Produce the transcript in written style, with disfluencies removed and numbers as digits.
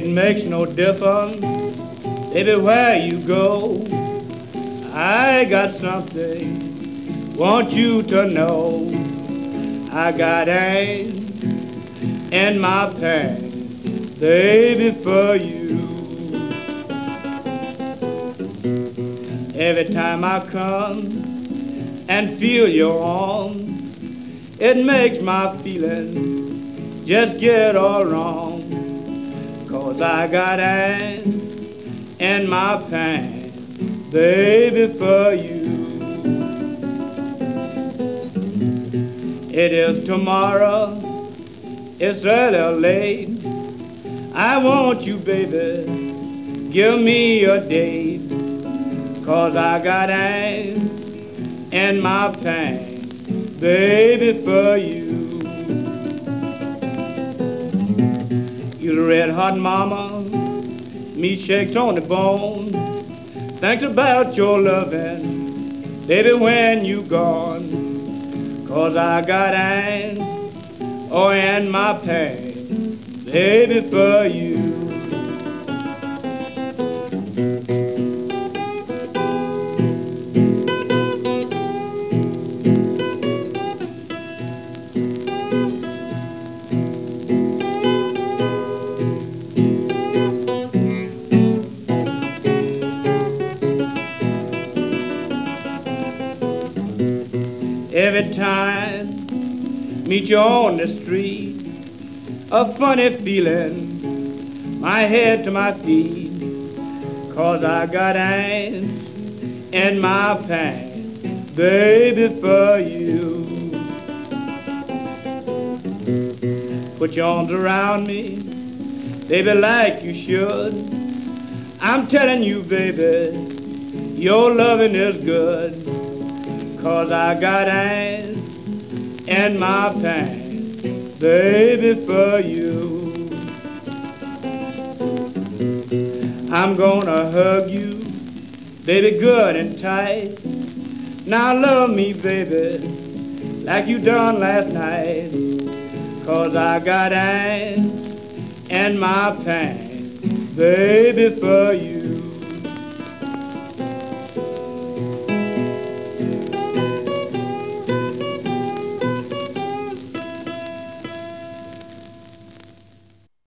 makes no difference, baby, where you go. I got something, want you to know. I got angst in my pants, baby, for you. Every time I come and feel your arms, it makes my feelings just get all wrong. 'Cause I got angst in my pants, baby, for you. It is tomorrow, it's early or late. I want you, baby, give me a date. 'Cause I got angst in my pants, baby, for you. You're the red hot mama, me shakes on the bone. Think about your loving, baby, when you gone. 'Cause I got angst, oh, in my pants, baby, for you. Every time meet you on the street, a funny feeling, my head to my feet. 'Cause I got angst in my pants, baby, for you. Put your arms around me, baby, like you should. I'm telling you, baby, your loving is good. 'Cause I got angst in my pants, baby, for you. I'm gonna hug you, baby, good and tight. Now love me, baby, like you done last night. 'Cause I got angst in my pants, baby, for you.